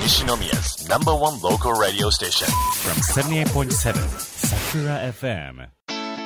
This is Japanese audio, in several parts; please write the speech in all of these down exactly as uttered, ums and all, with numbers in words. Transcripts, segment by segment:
Nishinomiya's number one local radio station from seventy-eight point seven Sakura エフエム。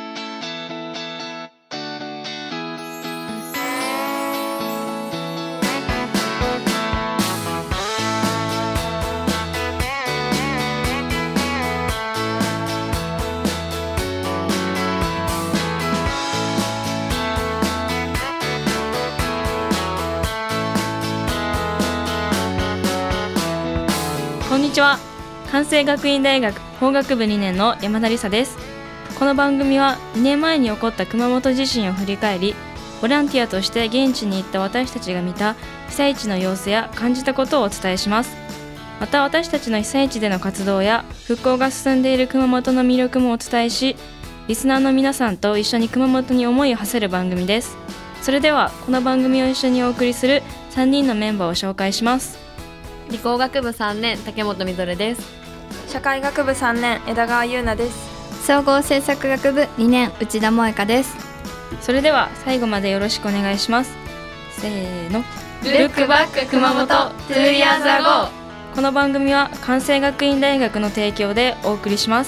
こんにちは。関西学院大学法学部にねんの山田理沙です。この番組はにねんまえに起こった熊本地震を振り返り、ボランティアとして現地に行った私たちが見た被災地の様子や感じたことをお伝えします。また私たちの被災地での活動や復興が進んでいる熊本の魅力もお伝えし、リスナーの皆さんと一緒に熊本に思いを馳せる番組です。それではこの番組を一緒にお送りするさんにんのメンバーを紹介します。 理工学部さんねん竹本みぞれです。 社会学部さんねん枝川優奈です。 総合政策学部にねん内田萌香です。 それでは最後までよろしくお願いします。せーの、 ルックバック熊本 Two Years Ago。 この番組は関西学院大学の提供でお送りします。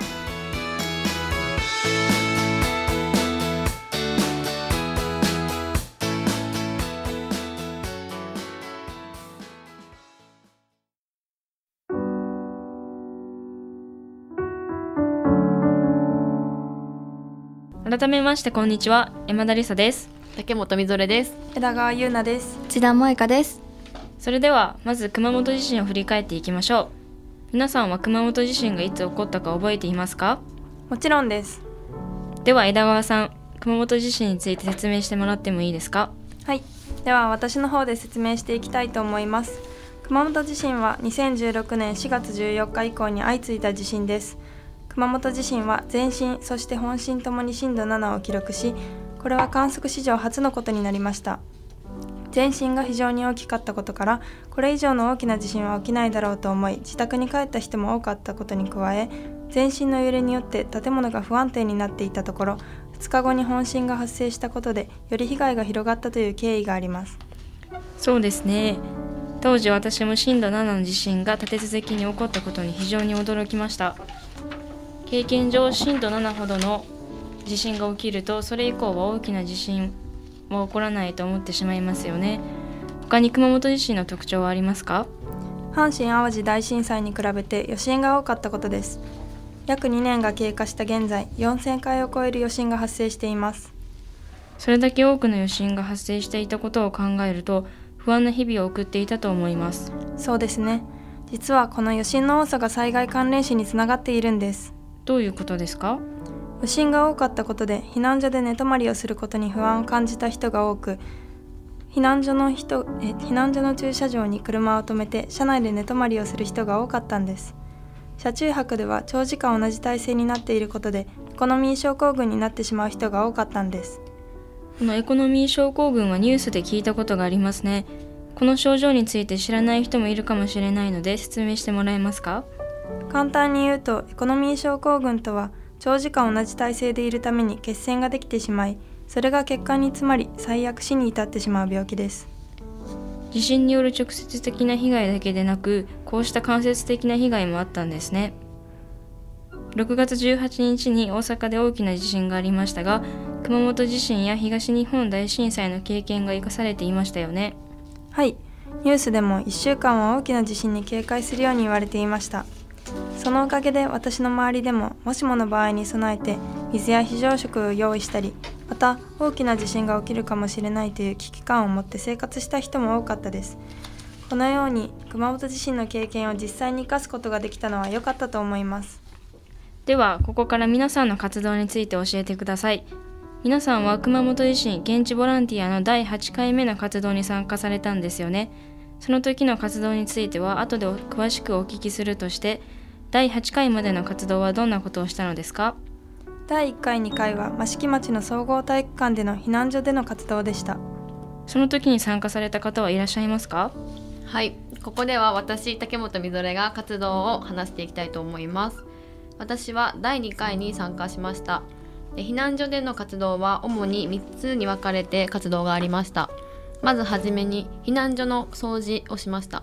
改めましてこんにちは、山田理沙です。 竹本みぞれです。 枝川優奈です。 内田萌香です。 それではまず熊本地震を振り返っていきましょう。皆さんは熊本地震がいつ起こったか覚えていますか？ もちろんです。 では枝川さん、熊本地震について説明してもらってもいいですか？ はい、では私の方で説明していきたいと思います。熊本地震はにせんじゅうろくねんしがつじゅうよっか以降に相次いだ地震です。熊本地震は前震そして本震ともに震度ななを記録し、これは観測史上初のことになりました。前震が非常に大きかったことから、これ以上の大きな地震は起きないだろうと思い、自宅に帰った人も多かったことに加え、前震の揺れによって建物が不安定になっていたところ、ふつかごに本震が発生したことでより被害が広がったという経緯があります。 そうですね。当時私も震度ななの地震が立て続けに起こったことに非常に驚きました。経験上震度ななほどの地震が起きると、それ以降は大きな地震は起こらないと思ってしまいますよね。他に熊本地震の特徴はありますか？ 阪神淡路大震災に比べて余震が多かったことです。約にねんが経過した現在、よんせんかいを超える余震が発生しています。 それだけ多くの余震が発生していたことを考えると、不安な日々を送っていたと思います。 そうですね。実はこの余震の多さが災害関連死につながっているんです。 どういうことですか？ 余震が多かったことで避難所で寝泊まりをすることに不安を感じた人が多く、避難所の人え避難所の駐車場に車を止めて車内で寝泊まりをする人が多かったんです。車中泊では長時間同じ体勢になっていることでエコノミー症候群になってしまう人が多かったんです。 このエコノミー症候群はニュースで聞いたことがありますね。この症状について知らない人もいるかもしれないので説明してもらえますか？ 簡単に言うと、エコノミー症候群とは長時間同じ体勢でいるために血栓ができてしまい、それが血管に詰まり最悪死に至ってしまう病気です。 地震による直接的な被害だけでなく、こうした間接的な被害もあったんですね。ろくがつじゅうはちにちに大阪で大きな地震がありましたが、熊本地震や東日本大震災の経験が生かされていましたよね。 はい、ニュースでもいっしゅうかんは大きな地震に警戒するように言われていました。そのおかげで私の周りでももしもの場合に備えて水や非常食を用意したり、また大きな地震が起きるかもしれないという危機感を持って生活した人も多かったです。このように熊本地震の経験を実際に生かすことができたのは良かったと思います。 ではここから皆さんの活動について教えてください。皆さんは熊本地震現地ボランティアのだいはちかいめの活動に参加されたんですよね。その時の活動については後で詳しくお聞きするとして、だいはちかいまでの活動はどんなことをしたのですか？ だいいっかいにかいは益城町の総合体育館での避難所での活動でした。 その時に参加された方はいらっしゃいますか？ はい、ここでは私竹本みぞれが活動を話していきたいと思います。私はだいにかいに参加しました。避難所での活動は主にみっつに分かれて活動がありました。まずはじめに避難所の掃除をしました。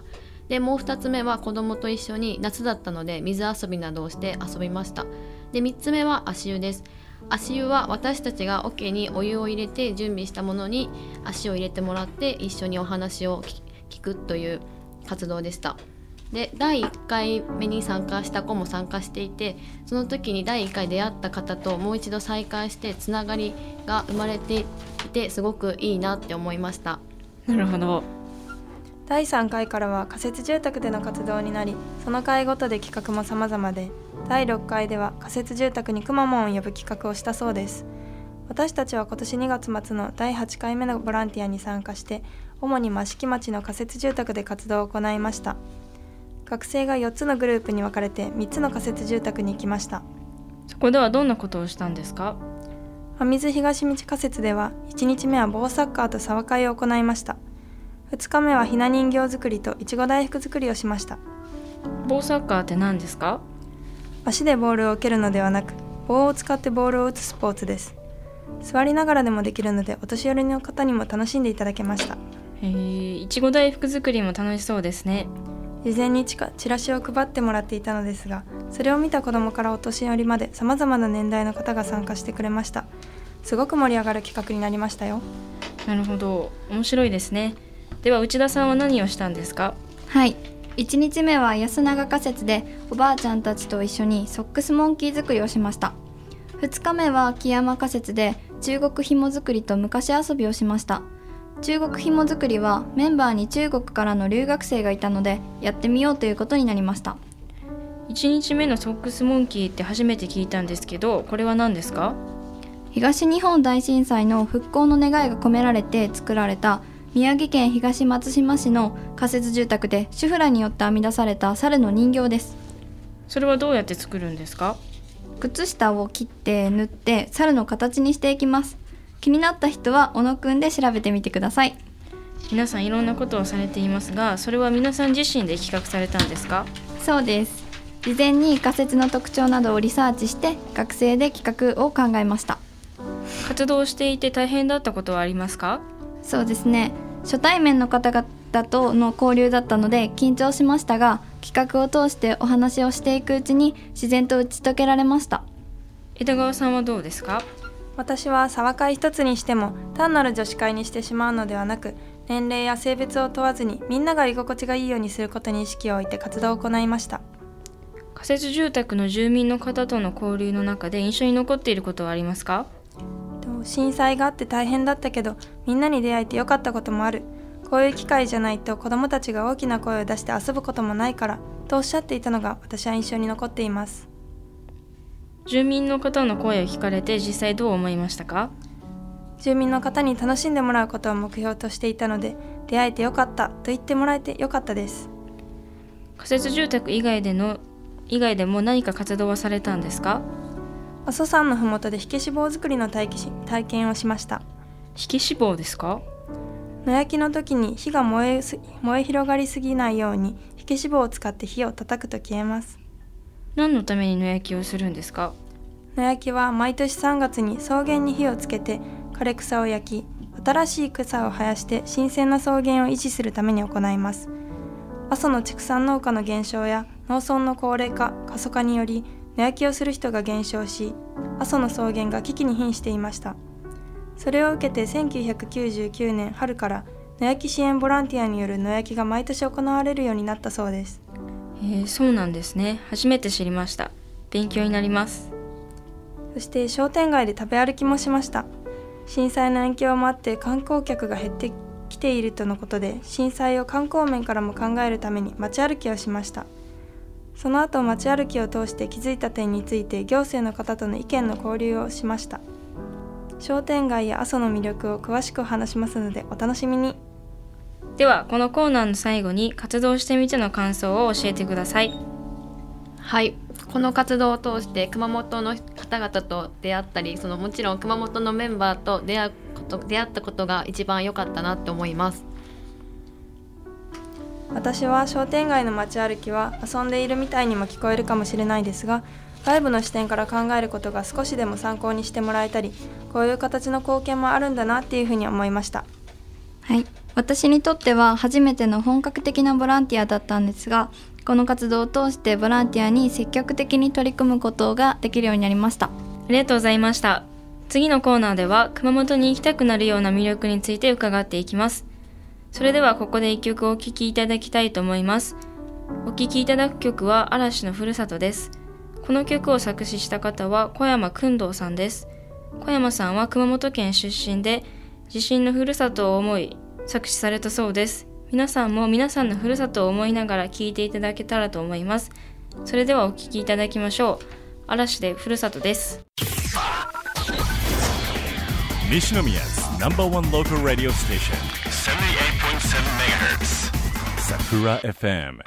でもうふたつめは子供と一緒に夏だったので水遊びなどをして遊びました。でみっつめは足湯です。足湯は私たちが桶にお湯を入れて準備したものに足を入れてもらって一緒にお話を聞くという活動でした。でだいいっかいめに参加した子も参加していて、その時にだいいっかい出会った方ともう一度再会してつながりが生まれていてすごくいいなって思いました。 なるほど。 だいさんかいからは仮設住宅での活動になり、その回ごとで企画も様々で、だいろっかいでは仮設住宅にくまモンを呼ぶ企画をしたそうです。私たちは今年にがつ末のだいはちかいめのボランティアに参加して、主に益城町の仮設住宅で活動を行いました。学生がよっつのグループに分かれてみっつの仮設住宅に行きました。 そこではどんなことをしたんですか？ 真水東道仮設ではいちにちめは棒サッカーと沢会を行いました。ふつかめはひな人形作りといちご大福作りをしました。 棒サッカーって何ですか？ 足でボールを蹴るのではなく、棒を使ってボールを打つスポーツです。座りながらでもできるので、お年寄りの方にも楽しんでいただけました。 へー、いちご大福作りも楽しそうですね。 事前にチラシを配ってもらっていたのですが、それを見た子どもからお年寄りまで様々な年代の方が参加してくれました。すごく盛り上がる企画になりましたよ。 なるほど、面白いですね。では内田さんは何をしたんですか？ はい、いちにちめは安永仮設でおばあちゃんたちと一緒にソックスモンキー作りをしました。ふつかめは木山仮設で中国紐作りと昔遊びをしました。中国紐作りはメンバーに中国からの留学生がいたのでやってみようということになりました。 いちにちめのソックスモンキーって初めて聞いたんですけど、これは何ですか？ 東日本大震災の復興の願いが込められて作られた宮城県東松島市の仮設住宅で主婦らによって編み出された猿の人形です。 それはどうやって作るんですか？ 靴下を切って縫って猿の形にしていきます。気になった人は小野くんで調べてみてください。 皆さんいろんなことをされていますが、それは皆さん自身で企画されたんですか？ そうです。事前に仮設の特徴などをリサーチして学生で企画を考えました。 活動していて大変だったことはありますか？ そうですね、初対面の方々との交流だったので緊張しましたが、企画を通してお話をしていくうちに自然と打ち解けられました。 枝川さんはどうですか？ 私は沢会一つにしても単なる女子会にしてしまうのではなく、年齢や性別を問わずにみんなが居心地がいいようにすることに意識を置いて活動を行いました。 仮設住宅の住民の方との交流の中で印象に残っていることはありますか？ 震災があって大変だったけどみんなに出会えてよかったこともある。こういう機会じゃないと子どもたちが大きな声を出して遊ぶこともないからとおっしゃっていたのが私は印象に残っています。 住民の方の声を聞かれて実際どう思いましたか？ 住民の方に楽しんでもらうことを目標としていたので、出会えてよかったと言ってもらえてよかったです。 仮設住宅以外での以外でも何か活動はされたんですか？ 阿蘇山のふもとで火消し棒作りの体験をしました。 火消し棒ですか？ 野焼きの時に火が燃えす、燃え広がりすぎないように火消し棒を使って火を叩くと消えます。 何のために野焼きをするんですか？ 野焼きは毎年さんがつに草原に火をつけて枯れ草を焼き、新しい草を生やして新鮮な草原を維持するために行います。阿蘇の畜産農家の減少や農村の高齢化、過疎化により野焼きをする人が減少し、阿蘇の草原が危機に瀕していました。それを受けてせんきゅうひゃくきゅうじゅうきゅうねん春から野焼き支援ボランティアによる野焼きが毎年行われるようになったそうです。 えー、そうなんですね。初めて知りました。勉強になります。 そして商店街で食べ歩きもしました。震災の影響もあって観光客が減ってきているとのことで、震災を観光面からも考えるために街歩きをしました。その後街歩きを通して気づいた点について行政の方との意見の交流をしました。商店街や阿蘇の魅力を詳しく話しますのでお楽しみに。 ではこのコーナーの最後に活動してみての感想を教えてください。 はい、この活動を通して熊本の方々と出会ったり、そのもちろん熊本のメンバーと出会うこと出会ったことが一番良かったなって思います。 私は商店街の街歩きは遊んでいるみたいにも聞こえるかもしれないですが、外部の視点から考えることが少しでも参考にしてもらえたり、こういう形の貢献もあるんだなっていうふうに思いました。 はい、私にとっては初めての本格的なボランティアだったんですが、この活動を通してボランティアに積極的に取り組むことができるようになりました。 ありがとうございました。次のコーナーでは熊本に行きたくなるような魅力について伺っていきます。それではここで一曲お聴きいただきたいと思います。お聴きいただく曲は嵐のふるさとです。この曲を作詞した方は小山薫堂さんです。小山さんは熊本県出身で、自身のふるさとを思い作詞されたそうです。皆さんも皆さんのふるさとを思いながら聴いていただけたらと思います。それではお聴きいただきましょう。嵐でふるさとです。 西宮 ナンバーワン local radio station セブンティーエイトポイントセブンメガヘルツ Sakura エフエム。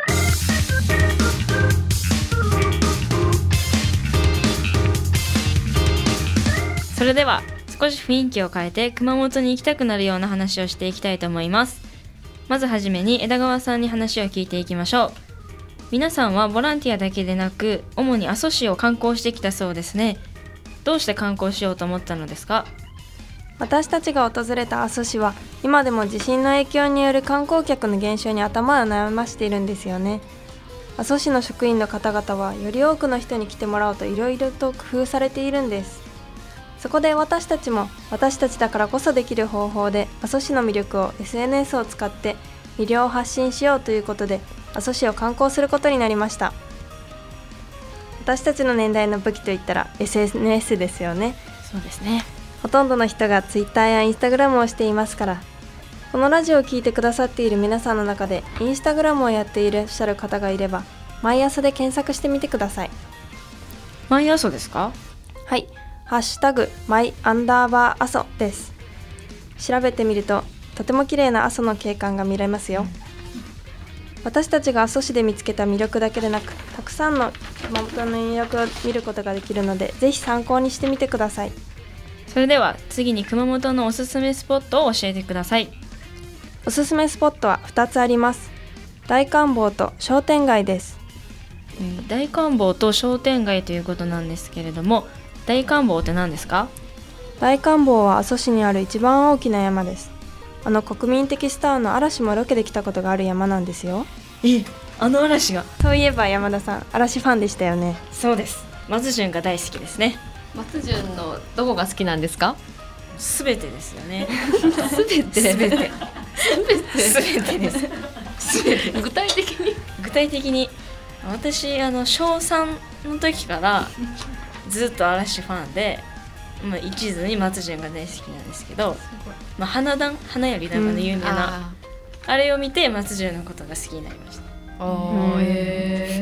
それでは少し雰囲気を変えて熊本に行きたくなるような話をしていきたいと思います。まずはじめに枝川さんに話を聞いていきましょう。皆さんはボランティアだけでなく主に阿蘇市を観光してきたそうですね。どうして観光しようと思ったのですか？ 私たちが訪れた阿蘇市は今でも地震の影響による観光客の減少に頭を悩ましているんですよね。阿蘇市の職員の方々はより多くの人に来てもらおうといろいろと工夫されているんです。そこで私たちも私たちだからこそできる方法で阿蘇市の魅力を エスエヌエス を使って魅了を発信しようということで阿蘇市を観光することになりました。私たちの年代の武器といったら エスエヌエス ですよね。 そうですね。 ほとんどの人が Twitter や Instagram をしていますから、このラジオを聞いてくださっている皆さんの中で Instagram をやっていらっしゃる方がいれば、毎朝で検索してみてください。 毎朝ですか？ はい、ハッシュタグマイアンダーバー阿蘇です。調べてみるととても綺麗な阿蘇の景観が見れますよ。私たちが阿蘇市で見つけた魅力だけでなく、たくさんの熊本の魅力を見ることができるので、ぜひ参考にしてみてください。 それでは次に熊本のおすすめスポットを教えてください。 おすすめスポットはふたつあります。大観峰と商店街です。 えー、大観峰と商店街ということなんですけれども、大観峰って何ですか？ 大観峰は阿蘇市にある一番大きな山です。あの国民的スターの嵐もロケで来たことがある山なんですよ。 え、あの嵐が。 そういえば山田さん、嵐ファンでしたよね。 そうです。松潤が大好きですね。 松潤のどこが好きなんですか？ すべてですよね。 すべてすべてすべてすべてです。すべて。 具体的に具体的に私あの小さんの時からずっと嵐ファンで、まあ、一途に松潤が大好きなんですけど、まあ、花壇花より団子の有名な、うん、あ, あれを見て松潤のことが好きになりました。 あ、え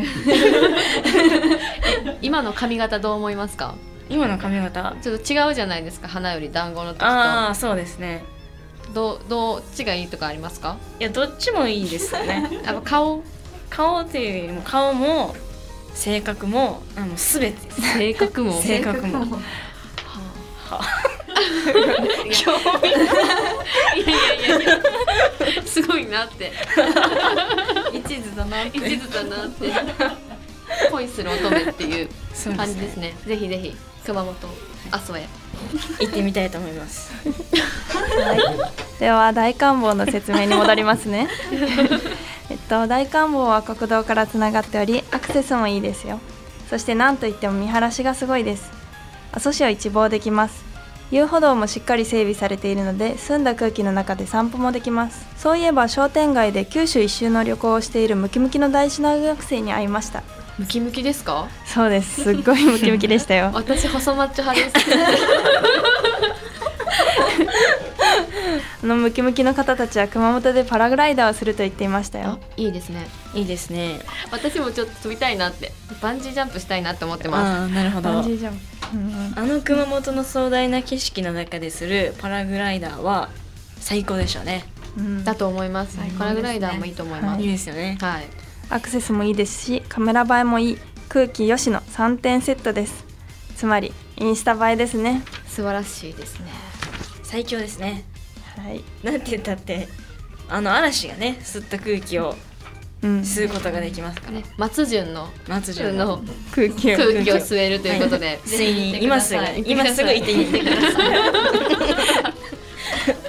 ー、今の髪型どう思いますか？ 今の髪型ちょっと違うじゃないですか、花より団子の時と。 ああ、そうですね。 ど, どっちがいいとかありますか？ いや、どっちもいいですよね。 やっぱ顔顔っていうよりも顔も性格もあの全てです。 性格も性格もはあ、はあ、興味いやいやいやすごいなって一途だなって一途だなって恋する乙女っていう感じですね。ぜひぜひ熊本阿蘇へ行ってみたいと思います。 はい、では大観峰の説明に戻りますね。えっと、大観峰は国道からつながっておりアクセスもいいですよ。そして何といっても見晴らしがすごいです。阿蘇市を一望できます。遊歩道もしっかり整備されているので澄んだ空気の中で散歩もできます。そういえば商店街で九州一周の旅行をしているムキムキの大事な学生に会いました。 ムキムキですか？ そうです、すっごいムキムキでしたよ。 私細マッチョ派です。 あのムキムキの方たちは熊本でパラグライダーをすると言っていましたよ。 いいですね、 いいですね。 私もちょっと飛びたいなって、バンジージャンプしたいなって思ってます。 あ、なるほど。 バンジージャンプ、うん、 あの熊本の壮大な景色の中でするパラグライダーは最高でしょうね、 うん、だと思います。パラグライダーもいいと思います。 いいですよね、 はい、 アクセスもいいですしカメラ映えもいい、空気よしのさんてんセットです。つまりインスタ映えですね。 素晴らしいですね。 最強ですね。 はい、 なんて言ったってあの嵐がね吸った空気を吸うことができますから、うん、ね、 松潤の松潤の空気を空気を吸えるということで、はい、 ついに今すぐ今すぐ行ってみてください。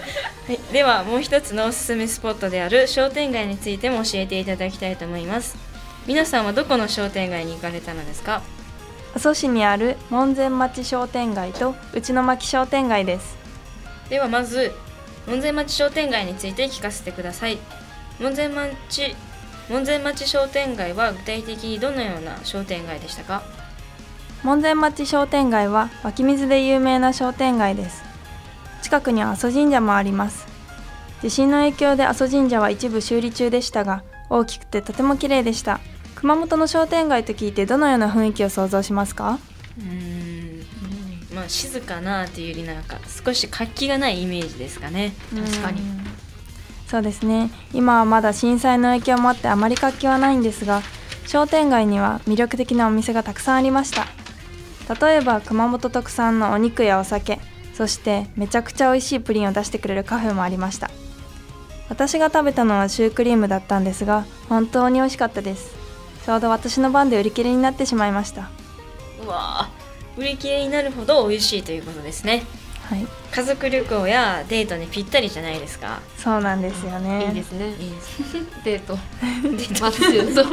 はい、ではもう一つのおすすめスポットである商店街についても教えていただきたいと思います。皆さんはどこの商店街に行かれたのですか？ 阿蘇市にある門前町商店街と内野牧商店街です。 ではまず門前町商店街について聞かせてください。門前町門前町商店街は具体的にどのような商店街でしたか？ 門前町商店街は湧き水で有名な商店街です。近くには阿蘇神社もあります。地震の影響で阿蘇神社は一部修理中でしたが、大きくてとても綺麗でした。熊本の商店街と聞いてどのような雰囲気を想像しますか？ うーん、まあ静かなっていうよりなんか少し活気がないイメージですかね。 確かに。 そうですね。今はまだ震災の影響もあってあまり活気はないんですが、商店街には魅力的なお店がたくさんありました。例えば熊本特産のお肉やお酒、そしてめちゃくちゃ美味しいプリンを出してくれるカフェもありました。私が食べたのはシュークリームだったんですが、本当に美味しかったです。ちょうど私の番で売り切れになってしまいました。 うわー、売り切れになるほど美味しいということですね。 はい、 家族旅行やデートにぴったりじゃないですか。 そうなんですよね。 いいですね。 いいですデート。デート。マッチューと。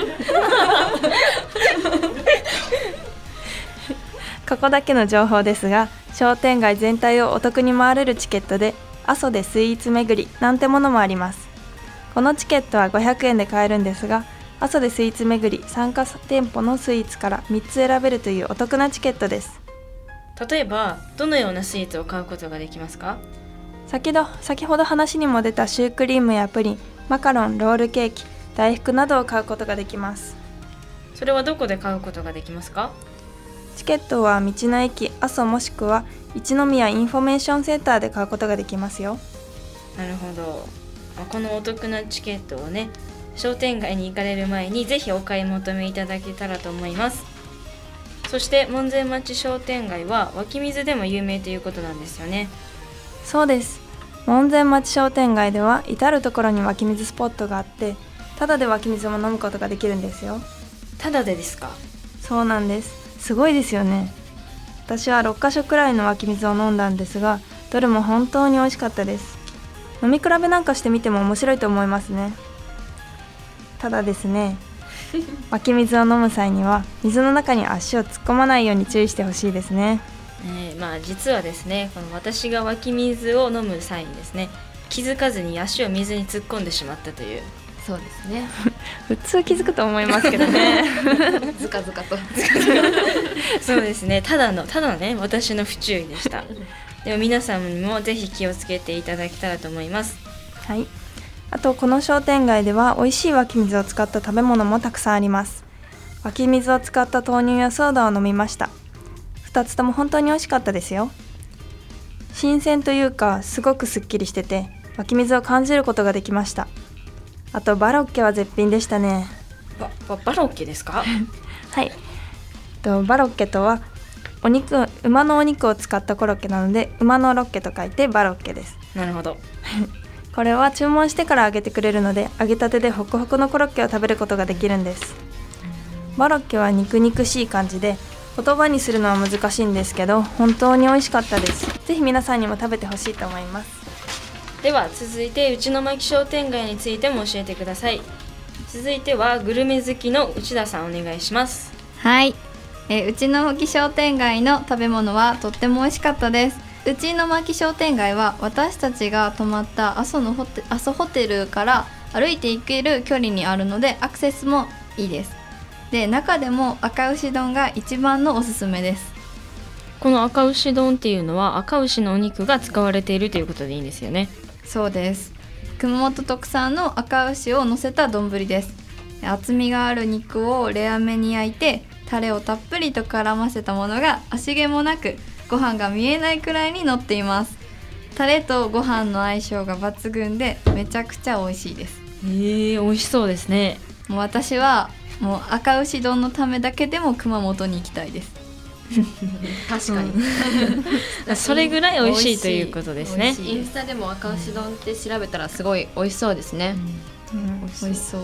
ここだけの情報ですが、商店街全体をお得に回れるチケットで阿蘇でスイーツ巡りなんてものもあります。このチケットはごひゃくえんで買えるんですが、阿蘇でスイーツ巡り参加店舗のスイーツからみっつ選べるというお得なチケットです。 例えばどのようなスイーツを買うことができますか？ 先ど先ほど話にも出たシュークリームやプリン、マカロン、ロールケーキ、大福などを買うことができます。 それはどこで買うことができますか？ チケットは道の駅阿蘇もしくは一宮インフォメーションセンターで買うことができますよ。 なるほど。このお得なチケットをね、商店街に行かれる前にぜひお買い求めいただけたらと思います。そして門前町商店街は湧き水でも有名ということなんですよね。 そうです。門前町商店街では至る所に湧き水スポットがあって、ただで湧き水も飲むことができるんですよ。 ただでですか？ そうなんです。すごいですよね。私はろっかしょくらいの湧き水を飲んだんですが、どれも本当に美味しかったです。飲み比べなんかしてみても面白いと思いますね。ただですね、湧き水を飲む際には水の中に足を突っ込まないように注意してほしいですね。 えー、まあ実はですね、この私が湧き水を飲む際にですね、気づかずに足を水に突っ込んでしまったという。 そうですね。 普通気づくと思いますけどね。 ずかずかと。 そうですね。ただのただのね、私の不注意でした。でも皆さんにもぜひ気をつけていただけたらと思います。 はい。あとこの商店街では美味しい湧き水を使った食べ物もたくさんあります。湧き水を使った豆乳やソーダを飲みました。ふたつとも本当に美味しかったですよ。新鮮というかすごくすっきりしてて、湧き水を感じることができました。あとバロッケは絶品でしたね。 バ, バ, バロッケですか？ はい。とバロッケとはお肉馬のお肉を使ったコロッケなので、馬のロッケと書いてバロッケです。 なるほど。 これは注文してから揚げてくれるので、揚げたてでホクホクのコロッケを食べることができるんです。バロッケは肉肉しい感じで、言葉にするのは難しいんですけど、本当に美味しかったです。ぜひ皆さんにも食べてほしいと思います。 では続いて内野牧商店街についても教えてください。続いてはグルメ好きの内田さん、お願いします。 はい、えー、内野牧商店街の食べ物はとっても美味しかったです。内野牧商店街は私たちが泊まった阿蘇のホテ、阿蘇ホテルから歩いて行ける距離にあるのでアクセスもいいです。で、中でも赤牛丼が一番のおすすめです。 この赤牛丼っていうのは赤牛のお肉が使われているということでいいんですよね。 そうです。熊本特産の赤牛を乗せた丼です。厚みがある肉をレアめに焼いて、タレをたっぷりと絡ませたものが足毛もなくご飯が見えないくらいに乗っています。タレとご飯の相性が抜群でめちゃくちゃ美味しいです。 えー、美味しそうですね。 もう私はもう赤牛丼のためだけでも熊本に行きたいです。 確かに、 うん、それぐらい美味しいということですね。 インスタでも赤牛丼って調べたらすごい美味しそうですね。 うんうん、美味しそう。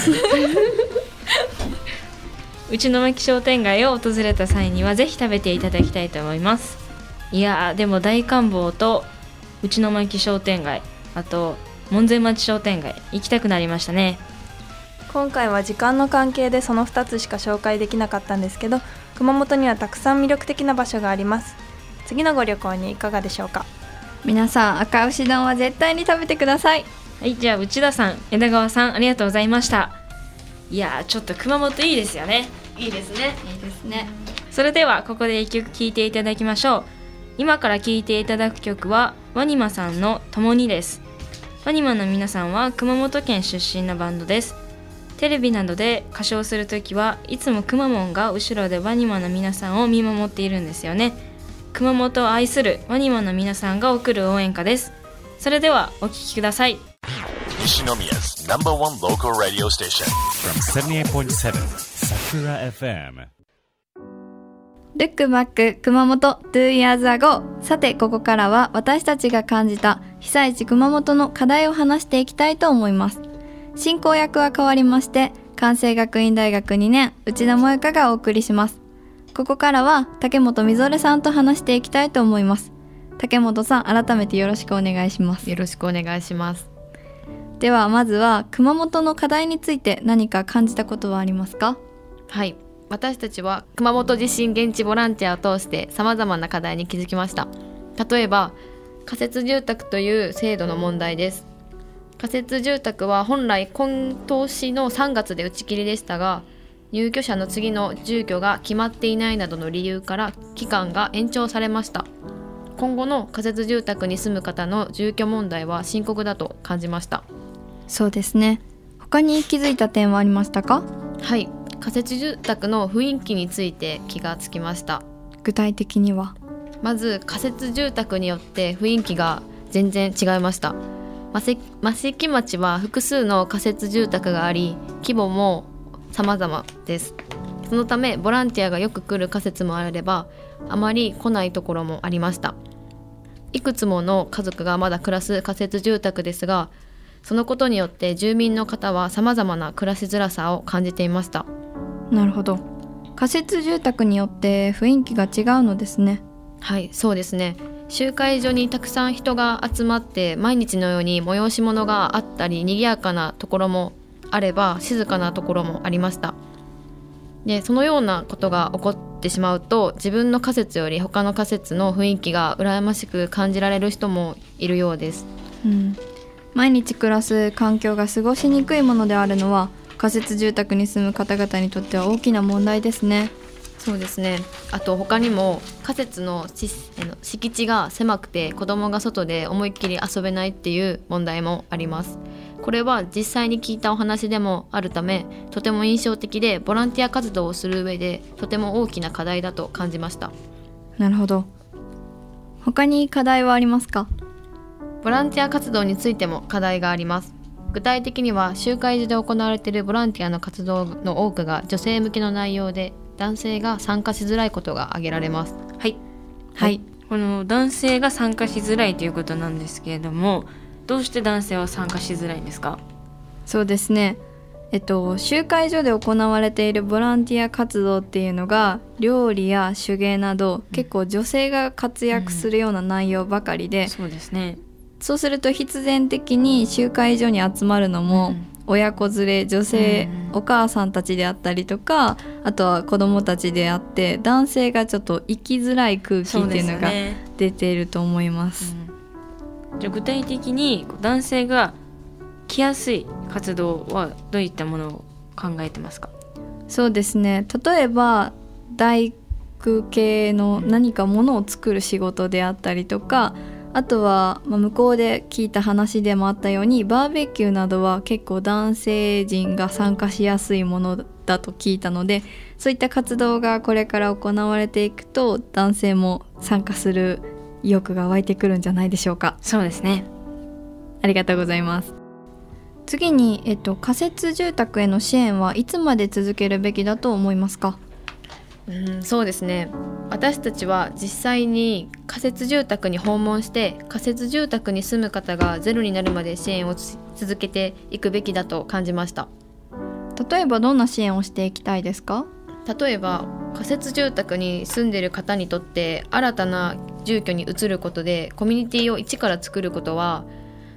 内野牧商店街を訪れた際にはぜひ食べていただきたいと思います。いやー、でも大観望と内野牧商店街、 あと門前町商店街行きたくなりましたね。 今回は時間の関係でそのふたつしか紹介できなかったんですけど、熊本にはたくさん魅力的な場所があります。次のご旅行にいかがでしょうか。 皆さん赤牛丼は絶対に食べてください。 はい、じゃあ内田さん、枝川さん、ありがとうございました。いやー、ちょっと熊本いいですよね。 いいですね。 いいですね。 それではここでいっきょく聴いていただきましょう。今から聴いていただく曲はワニマさんのともにです。ワニマの皆さんは熊本県出身のバンドです。テレビなどで歌唱するときはいつもくまモンが後ろでワニマの皆さんを見守っているんですよね。熊本を愛するワニマの皆さんが送る応援歌です。それではお聴きください。 西宮's number one local radio station from seventy-eight point seven Sakura エフエム。 ルックバック熊本 Two Years Ago。 さてここからは私たちが感じた被災地熊本の課題を話していきたいと思います。進行役は変わりまして関西学院大学にねん内田萌香がお送りします。ここからは竹本みぞれさんと話していきたいと思います。竹本さん、改めてよろしくお願いします。 よろしくお願いします。 ではまずは熊本の課題について何か感じたことはありますか？ はい、私たちは熊本地震現地ボランティアを通してさまざまな課題に気づきました。例えば仮設住宅という制度の問題です。仮設住宅は本来今年のさんがつで打ち切りでしたが、入居者の次の住居が決まっていないなどの理由から期間が延長されました。今後の仮設住宅に住む方の住居問題は深刻だと感じました。 そうですね。他に気づいた点はありましたか？ はい、仮設住宅の雰囲気について気がつきました。 具体的には？ まず仮設住宅によって雰囲気が全然違いました。益城町は複数の仮設住宅があり規模も様々です。そのためボランティアがよく来る仮設もあればあまり来ないところもありました。いくつもの家族がまだ暮らす仮設住宅ですが、そのことによって住民の方は様々な暮らしづらさを感じていました。 なるほど。仮設住宅によって雰囲気が違うのですね。 はい、そうですね。集会所にたくさん人が集まって毎日のように催し物があったり賑やかなところもあれば静かなところもありました。でそのようなことが起こってしまうと自分の仮設より他の仮設の雰囲気が羨ましく感じられる人もいるようです、 うん、毎日暮らす環境が過ごしにくいものであるのは仮設住宅に住む方々にとっては大きな問題ですね。 そうですね。あと他にも仮設の敷地が狭くて子供が外で思いっきり遊べないっていう問題もあります。これは実際に聞いたお話でもあるためとても印象的でボランティア活動をする上でとても大きな課題だと感じました。 なるほど。他に課題はありますか？ ボランティア活動についても課題があります。具体的には集会所で行われているボランティアの活動の多くが女性向けの内容で男性が参加しづらいことが挙げられます。 はい、 はい、 この男性が参加しづらいということなんですけれども、どうして男性は参加しづらいんですか？ そうですね、えっと、集会所で行われているボランティア活動っていうのが料理や手芸など、うん、結構女性が活躍するような内容ばかりで、 うん、そうですね。 そうすると必然的に集会所に集まるのも、うん親子連れ女性、うん、お母さんたちであったりとかあとは子供たちであって男性がちょっと生きづらい空気っていうのが出ていると思います。 うん、じゃあ具体的に男性が来やすい活動はどういったものを考えてますか？ そうですね、例えば大工系の何かものを作る仕事であったりとかあとは、まあ、向こうで聞いた話でもあったようにバーベキューなどは結構男性陣が参加しやすいものだと聞いたのでそういった活動がこれから行われていくと男性も参加する意欲が湧いてくるんじゃないでしょうか。 そうですね。 ありがとうございます。次に、えっと、仮設住宅への支援はいつまで続けるべきだと思いますか？ うん、そうですね。私たちは実際に仮設住宅に訪問して仮設住宅に住む方がゼロになるまで支援を続けていくべきだと感じました。 例えばどんな支援をしていきたいですか？ 例えば仮設住宅に住んでいる方にとって新たな住居に移ることでコミュニティを一から作ることは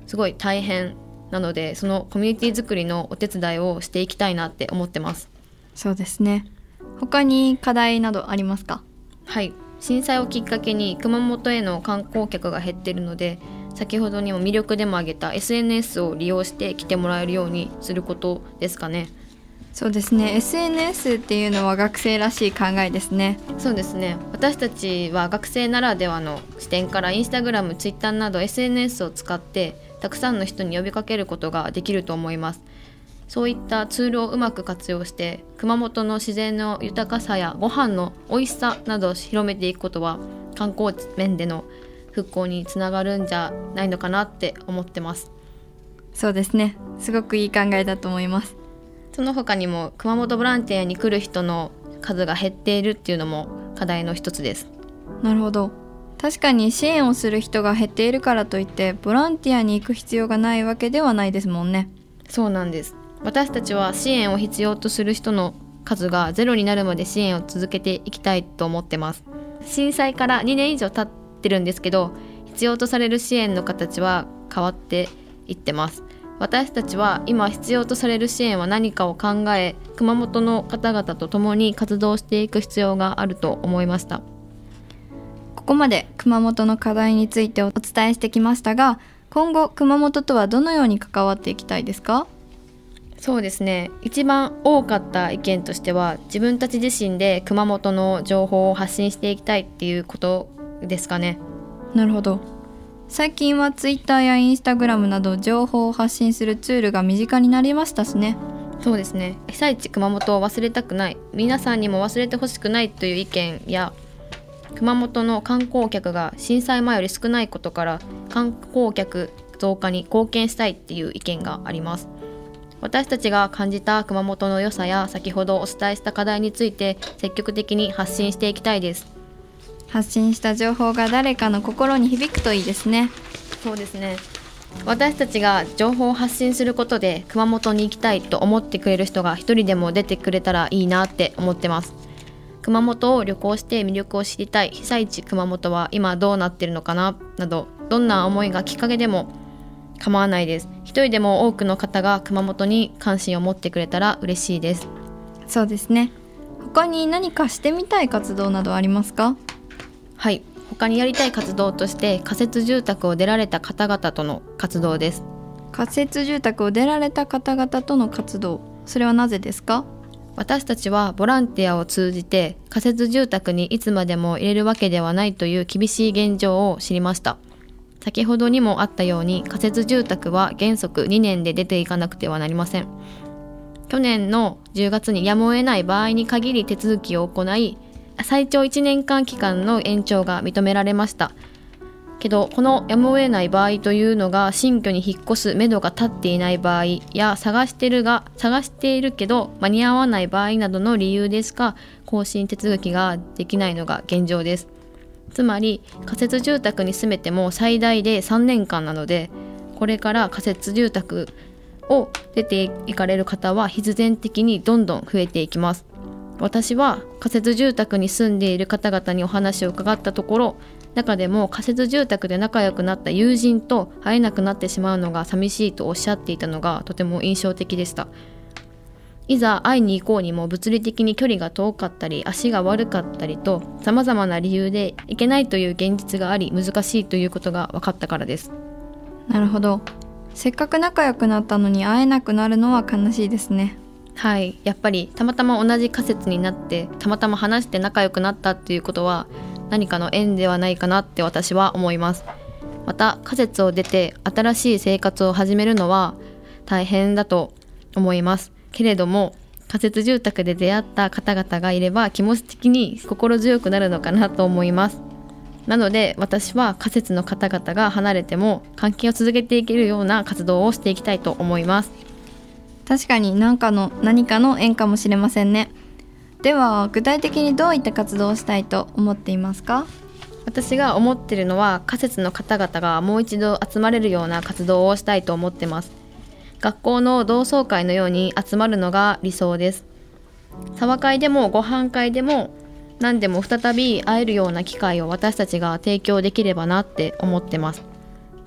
すごい大変なので、そのコミュニティ作りのお手伝いをしていきたいなって思ってます。 そうですね。他に課題などありますか？ はい、震災をきっかけに熊本への観光客が減っているので、先ほどにも魅力でも挙げた エスエヌエス を利用して来てもらえるようにすることですかね。 そうですね。 エスエヌエス っていうのは学生らしい考えですね。 そうですね。私たちは学生ならではの視点からインスタグラム、ツイッターなど エスエヌエス を使ってたくさんの人に呼びかけることができると思います。そういったツールをうまく活用して熊本の自然の豊かさやご飯の美味しさなどを広めていくことは、観光面での復興につながるんじゃないのかなって思ってます。 そうですね。すごくいい考えだと思います。 その他にも熊本ボランティアに来る人の数が減っているっていうのも課題の一つです。 なるほど。確かに支援をする人が減っているからといってボランティアに行く必要がないわけではないですもんね。 そうなんです。私たちは支援を必要とする人の数がゼロになるまで支援を続けていきたいと思ってます。震災からにねん以上経ってるんですけど、必要とされる支援の形は変わっていってます。私たちは今必要とされる支援は何かを考え、熊本の方々と共に活動していく必要があると思いました。 ここまで熊本の課題についてお伝えしてきましたが、今後熊本とはどのように関わっていきたいですか？ そうですね。一番多かった意見としては、自分たち自身で熊本の情報を発信していきたいっていうことですかね。 なるほど。最近はツイッターやインスタグラムなど情報を発信するツールが身近になりましたしね。 そうですね。被災地熊本を忘れたくない、皆さんにも忘れてほしくないという意見や、熊本の観光客が震災前より少ないことから観光客増加に貢献したいっていう意見があります。私たちが感じた熊本の良さや先ほどお伝えした課題について積極的に発信していきたいです。 発信した情報が誰かの心に響くといいですね。 そうですね。私たちが情報を発信することで熊本に行きたいと思ってくれる人が一人でも出てくれたらいいなって思ってます。熊本を旅行して魅力を知りたい、被災地熊本は今どうなってるのかななど、どんな思いがきっかけでも構わないです。一人でも多くの方が熊本に関心を持ってくれたら嬉しいです。 そうですね。他に何かしてみたい活動などありますか？ はい、他にやりたい活動として仮設住宅を出られた方々との活動です。 仮設住宅を出られた方々との活動、それはなぜですか？ 私たちはボランティアを通じて仮設住宅にいつまでも入れるわけではないという厳しい現状を知りました。先ほどにもあったように仮設住宅は原則にねんで出ていかなくてはなりません。去年のじゅうがつにやむを得ない場合に限り手続きを行い、最長いちねんかん期間の延長が認められました。けどこのやむを得ない場合というのが新居に引っ越す目処が立っていない場合や探してるが探しているけど間に合わない場合などの理由でしか更新手続きができないのが現状です。つまり仮設住宅に住めても最大でさんねんかんなので、これから仮設住宅を出ていかれる方は必然的にどんどん増えていきます。私は仮設住宅に住んでいる方々にお話を伺ったところ、中でも仮設住宅で仲良くなった友人と会えなくなってしまうのが寂しいとおっしゃっていたのがとても印象的でした。いざ会いに行こうにも物理的に距離が遠かったり足が悪かったりと様々な理由で行けないという現実があり、難しいということが分かったからです。 なるほど。せっかく仲良くなったのに会えなくなるのは悲しいですね。 はい、やっぱりたまたま同じ仮設になってたまたま話して仲良くなったっていうことは何かの縁ではないかなって私は思います。また仮設を出て新しい生活を始めるのは大変だと思いますけれども、仮設住宅で出会った方々がいれば気持ち的に心強くなるのかなと思います。なので私は仮設の方々が離れても関係を続けていけるような活動をしていきたいと思います。 確かに何かの何かの縁かもしれませんね。では具体的にどういった活動をしたいと思っていますか？ 私が思っているのは仮設の方々がもう一度集まれるような活動をしたいと思ってます。学校の同窓会のように集まるのが理想です。茶話会でもご飯会でも何でも再び会えるような機会を私たちが提供できればなって思ってます。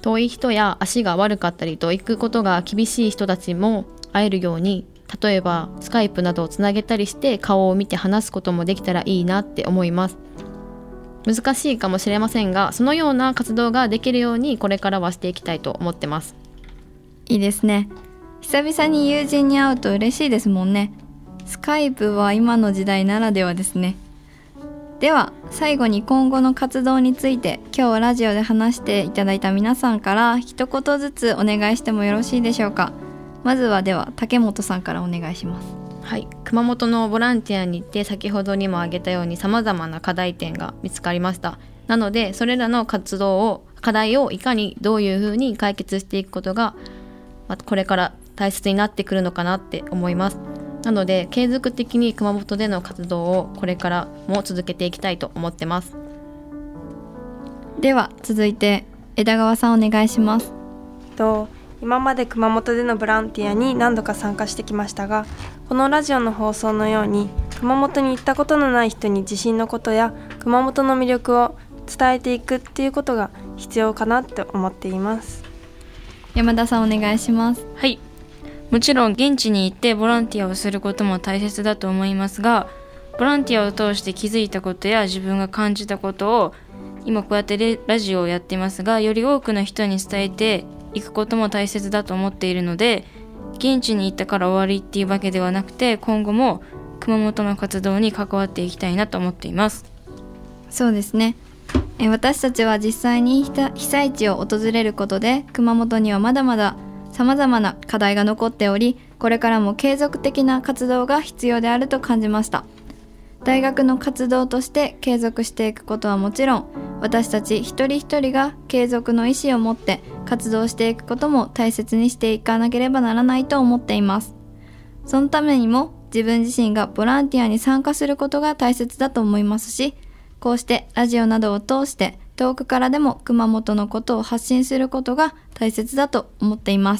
遠い人や足が悪かったりと行くことが厳しい人たちも会えるように、例えばスカイプなどをつなげたりして顔を見て話すこともできたらいいなって思います。難しいかもしれませんが、そのような活動ができるようにこれからはしていきたいと思ってます。 いいですね。久々に友人に会うと嬉しいですもんね。スカイプは今の時代ならではですね。では最後に今後の活動について今日ラジオで話していただいた皆さんから一言ずつお願いしてもよろしいでしょうか。まずはでは竹本さんからお願いします。 はい、熊本のボランティアに行って先ほどにも挙げたように様々な課題点が見つかりました。なのでそれらの活動を課題をいかにどういうふうに解決していくことがこれから大切になってくるのかなって思います。なので継続的に熊本での活動をこれからも続けていきたいと思ってます。 では続いて枝川さんお願いします。 と今まで熊本でのボランティアに何度か参加してきましたが、このラジオの放送のように熊本に行ったことのない人に地震のことや熊本の魅力を伝えていくっていうことが必要かなって思っています。 山田さんお願いします。 はい、もちろん現地に行ってボランティアをすることも大切だと思いますが、ボランティアを通して気づいたことや自分が感じたことを今こうやってラジオをやっていますが、より多くの人に伝えていくことも大切だと思っているので、現地に行ったから終わりっていうわけではなくて、今後も熊本の活動に関わっていきたいなと思っています。 そうですね。え私たちは実際に被災地を訪れることで熊本にはまだまださまざまな課題が残っており、これからも継続的な活動が必要であると感じました。大学の活動として継続していくことはもちろん、私たち一人一人が継続の意思を持って活動していくことも大切にしていかなければならないと思っています。そのためにも自分自身がボランティアに参加することが大切だと思いますし、こうしてラジオなどを通して遠くからでも熊本のことを発信することが大切だと思っています。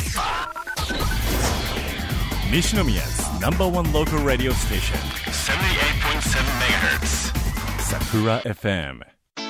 西宮 ナンバーワン local radio station セブンティーエイトポイントセブンメガヘルツ Sakura エフエム。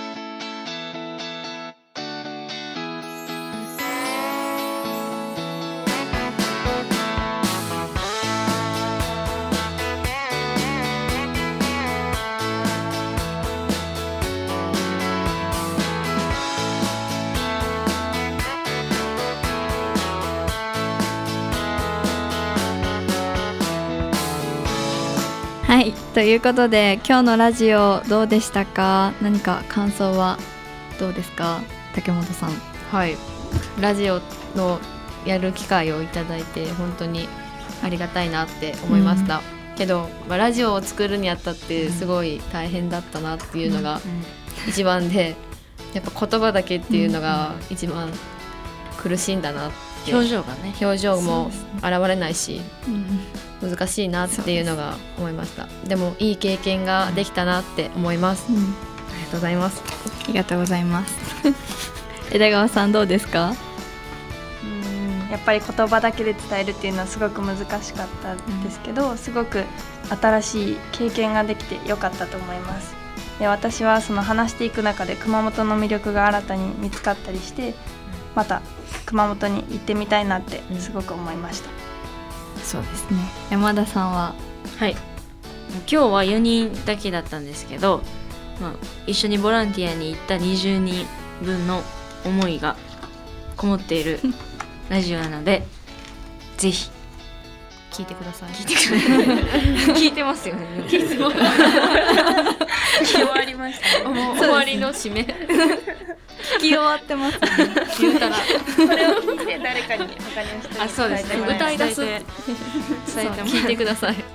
はい、ということで今日のラジオどうでしたか？何か感想はどうですか、竹本さん。 はい、ラジオのやる機会をいただいて本当にありがたいなって思いました、うん、けど、まあ、ラジオを作るにあたってすごい大変だったなっていうのが一番で、やっぱ言葉だけっていうのが一番苦しいんだなって、 表情がね表情も現れないし、うん、難しいなっていうのが思いました。 で, でもいい経験ができたなって思います、うん、ありがとうございます。 ありがとうございます枝川さんどうですか？ うんやっぱり言葉だけで伝えるっていうのはすごく難しかったんですけど、うん、すごく新しい経験ができてよかったと思います。で私はその話していく中で熊本の魅力が新たに見つかったりして、また熊本に行ってみたいなってすごく思いました、 うん、そうですね。山田さんは？ はい、今日はよにんだけだったんですけど、まあ、一緒にボランティアに行ったにじゅうにんぶんの思いがこもっているラジオなのでぜひ聞いてください。 聞いてください聞いてますよね。聞いてます終わりましたね。もう終わりの締め聞き終わってます、ね、 言うたらこれを聞いて誰かに他の人にあそうですね、 歌い出す伝えて聞いてください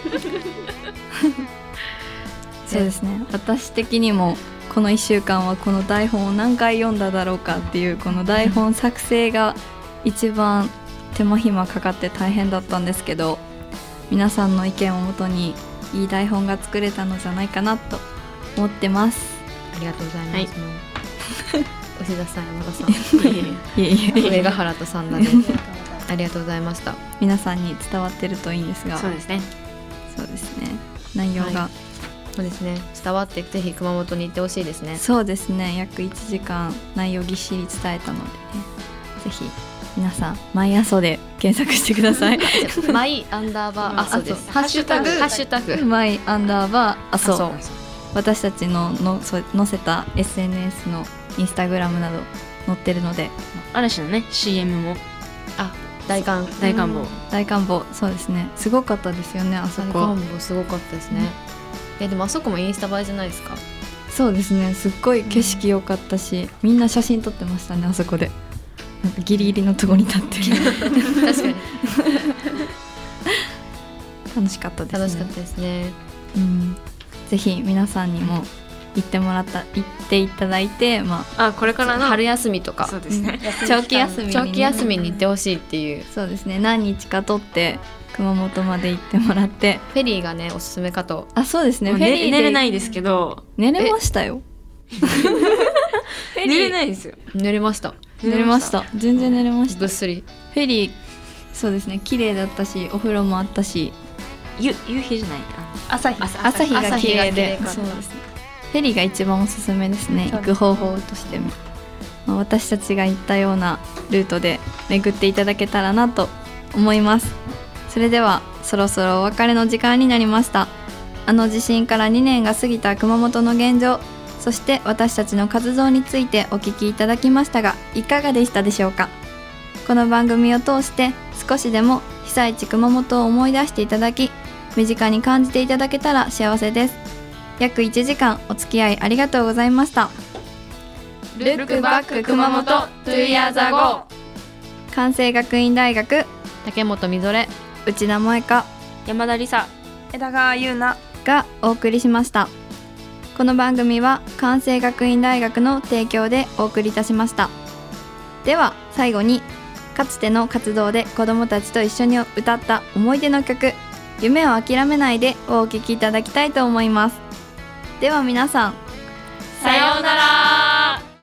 そうですね。私的にもこのいっしゅうかんはこの台本を何回読んだだろうかっていうこの台本作成が一番手間暇かかって大変だったんですけど、皆さんの意見をもとにいい台本が作れたのじゃないかなと思ってます。 ありがとうございます、はい、牛田さん、山田さんいえいえ上ヶ原と三田でありがとうございました。 皆さんに伝わってるといいんですが。 そうですねそうですね。内容が、はい、 そうですね、伝わってぜひ熊本に行ってほしいですね。 そうですね、約いちじかん内容ぎっしり伝えたのでね、ぜひ皆さんマイアソで検索してくださいマイアンダーバーアソです。 ハッシュタグハッシュタグマイアンダーバーアソ、 そう私たちののそ載せた エスエヌエス のインスタグラムなど載ってるので、 嵐のね シーエム もあ大観大観望、 大観望、そうですね、すごかったですよね、あそ大こ。 観望すごかったですね、うん、えでもあそこもインスタ映えじゃないですか。 そうですね、すっごい景色良かったし、みんな写真撮ってましたね、あそこで。なんかギリギリのとこに立ってる確かに楽しかったですね。 楽しかったですね。 うん、ぜひ皆さんにも行ってもらった行っていただいて、まあこれからの春休みとかそうですね、 あ、長期休みに、ね、 長期休みに行ってほしいっていう。 そうですね、何日か取って熊本まで行ってもらって、 フェリーがねおすすめかと。 あ、そうですね、 もうフェリーで寝れないですけど、 寝れましたよ寝れないですよ。 寝れました。 寝れました、全然寝れました。 ぐっすり。 フェリー、そうですね、綺麗だったし、お風呂もあったし、 ゆ夕日じゃない、 朝日朝日が綺麗で、 朝日が綺麗かったそうですね、フェリーが一番おすすめですね、 そうですね、 行く方法としても、まあ、私たちが行ったようなルートで巡っていただけたらなと思います。それではそろそろお別れの時間になりました。あの地震からにねんが過ぎた熊本の現状、そして私たちの活動についてお聞きいただきましたが、いかがでしたでしょうか。この番組を通して少しでも被災地熊本を思い出していただき、身近に感じていただけたら幸せです。約いちじかんお付き合いありがとうございました。 Look back 熊本 two years ago。 関西学院大学竹本みぞれ、 内田萌香山田理沙、 枝川優奈がお送りしました。この番組は関西学院大学の提供でお送りいたしました。では最後に、かつての活動で子どもたちと一緒に歌った思い出の曲、夢を諦めないでをお聴きいただきたいと思います。では皆さん、 さようなら。